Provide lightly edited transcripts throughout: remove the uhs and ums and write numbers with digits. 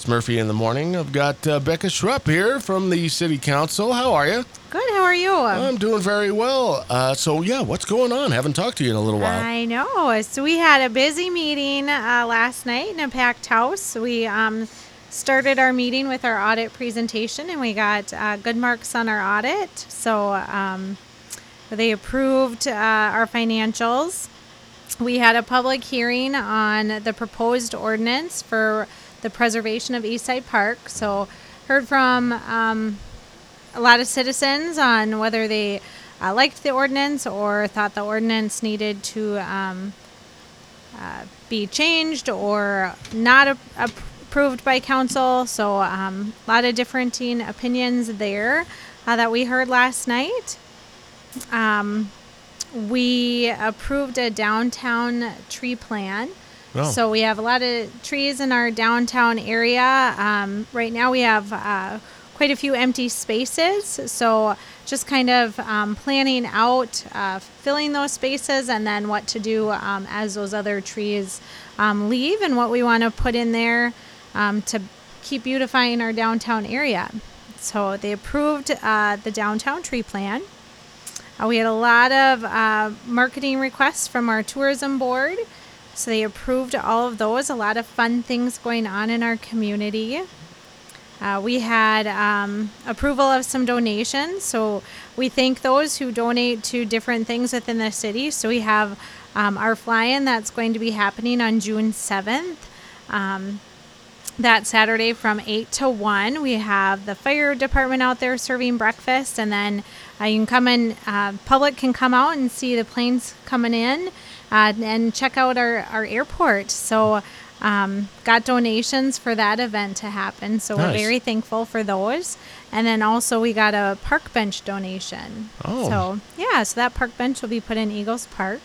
It's Murphy in the morning. I've got Becca Schrupp here from the City Council. How are you? Good, how are you? I'm doing very well. What's going on? Haven't talked to you in a little while. I know. So we had a busy meeting last night in a packed house. We started our meeting with our audit presentation, and we got good marks on our audit. So they approved our financials. We had a public hearing on the proposed ordinance for the preservation of Eastside Park. So heard from a lot of citizens on whether they liked the ordinance or thought the ordinance needed to be changed or not approved by council. So a lot of differing opinions there that we heard last night. We approved a downtown tree plan. Oh. So we have a lot of trees in our downtown area. Right now we have quite a few empty spaces. So just kind of planning out filling those spaces and then what to do as those other trees leave and what we want to put in there to keep beautifying our downtown area. So they approved the downtown tree plan. We had a lot of marketing requests from our tourism board. So they approved all of those. A lot of fun things going on in our community. We had approval of some donations. So we thank those who donate to different things within the city. So we have our fly-in that's going to be happening on June 7th. That Saturday from 8 to 1. We have the fire department out there serving breakfast. And then you can come in, public can come out and see the planes coming in and check out our airport. So got donations for that event to happen. So Nice. We're very thankful for those. And then also we got a park bench donation. Oh. So that park bench will be put in Eagles Park.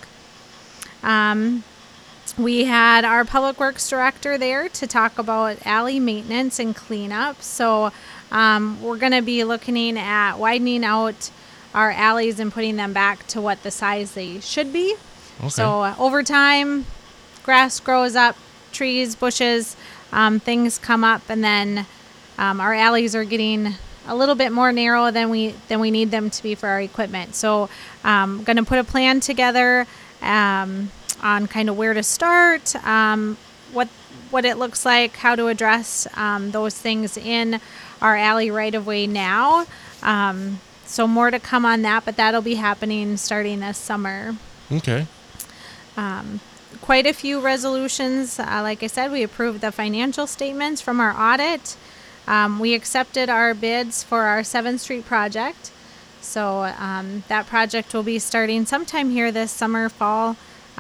We had our public works director there to talk about alley maintenance and cleanup. So we're going to be looking at widening out our alleys and putting them back to what the size they should be. Okay. So over time, grass grows up, trees, bushes, things come up, and then our alleys are getting a little bit more narrow than we need them to be for our equipment. So I'm going to put a plan together on kind of where to start, what it looks like, how to address those things in our alley right of way now. So more to come on that, but that'll be happening starting this summer. Okay. Quite a few resolutions. Like I said, we approved the financial statements from our audit. We accepted our bids for our 7th Street project. So that project will be starting sometime here this summer, fall.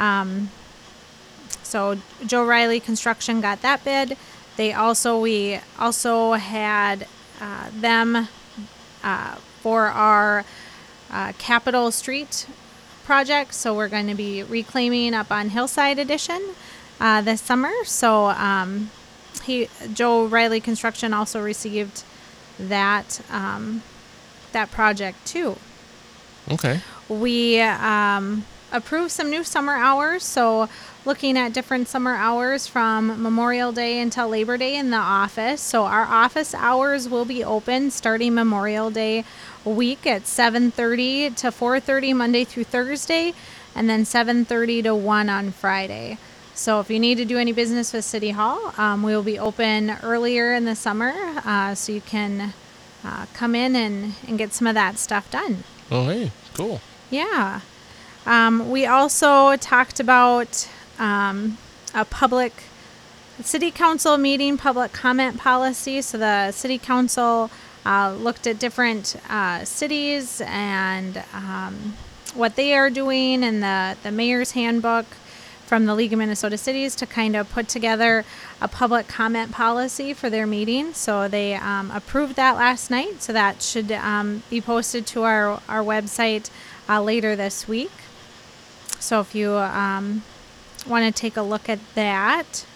So Joe Riley Construction got that bid. We also had them for our Capitol Street project. So we're going to be reclaiming up on Hillside Edition this summer. So Joe Riley Construction also received that project too. Okay. We approved some new summer hours. So looking at different summer hours from Memorial Day until Labor Day in the office. So our office hours will be open starting Memorial Day week at 7:30 to 4:30 Monday through Thursday, and then 7:30 to 1 on Friday. So if you need to do any business with City Hall, we will be open earlier in the summer, so you can come in and get some of that stuff done. Oh, hey, cool. Yeah. We also talked about a public city council meeting, public comment policy. So the city council looked at different cities and what they are doing, and the mayor's handbook from the League of Minnesota Cities to kind of put together a public comment policy for their meeting. So they approved that last night. So that should be posted to our website later this week. So if you want to take a look at that.